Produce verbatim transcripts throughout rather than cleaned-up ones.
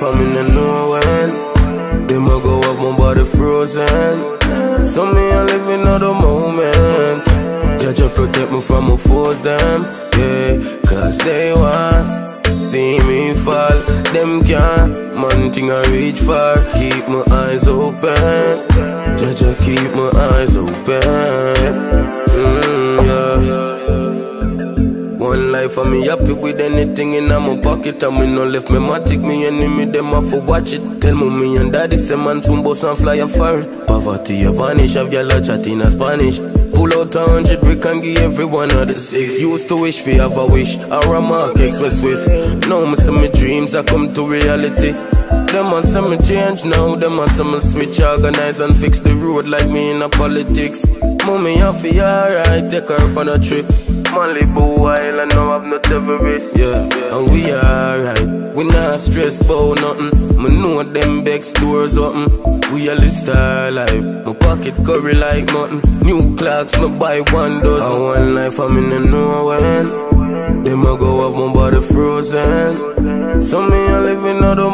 life I'm in the know when them a go have my body frozen. So me a living out the moment. Judge protect me from my foes them, yeah. Cause they want see me fall. Them can't, man thing I reach far. Keep my eyes open. Judge keep my eyes open. Mm, yeah. One life and me happy with anything in my pocket. And me no left me matic, me enemy them off for watch it. Tell mommy and daddy say man soon boss and fly a fire. Poverty a vanish, have y'all chat in a Spanish. Pull out a hundred, we can give every one of the six. Used to wish we have a wish, or a mark express with. Now me see me dreams I come to reality. Them a say me change now, them a say me switch, organize and fix the road like me in a politics. Mommy I feel alright, take her up on a trip. Malibu Island, now have no terrorists. Yeah, yeah, and we alright. We not stress about nothing. Me know them back doors open. We a live star life. My pocket curry like nothing. New clocks, me buy one dozen. And one life I'm in the know when them a go have my body frozen. So me a living out the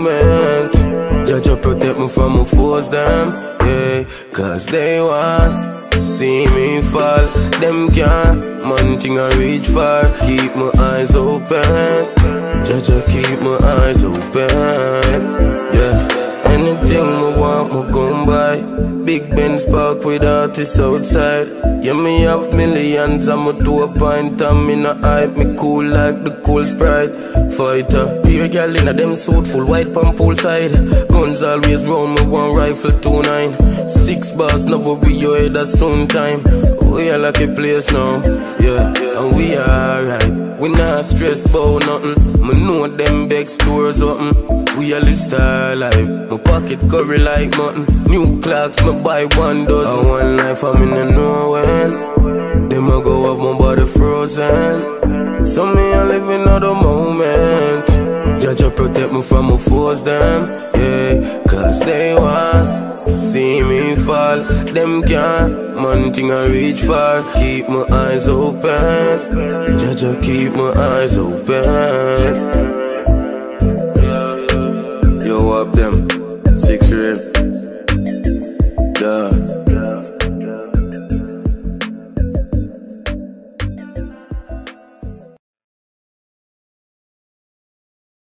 moment. Judge protect me from my foes them, yeah. Cause they want see me fall. Them can't, man thing I reach far. Keep my eyes open. Judge keep my eyes open, yeah. Anything I want, me gon' buy. Big Benz park with artists outside. Yeah, me have millions, I'm a two pint. And me not hype, me cool like the cool Sprite. Fighter, beer girl in a them suit, full white pump poolside. Guns always round, me one rifle, two nine. Six bars, no but we your head at soon time. We are like a place now, yeah. And we alright, we not stress about nothing. Me know them back stores open. We a live star life. My pocket curry like nothing. New clocks, me buy one dozen. And one life I'm in the know when them a go have my body frozen. So me a living out the moment. Judge protect me from my foes them, yeah. Cause they want see me fall. Them can't, man thing I reach far. Keep my eyes open. Judge keep my eyes open. Yo, up them, six rib.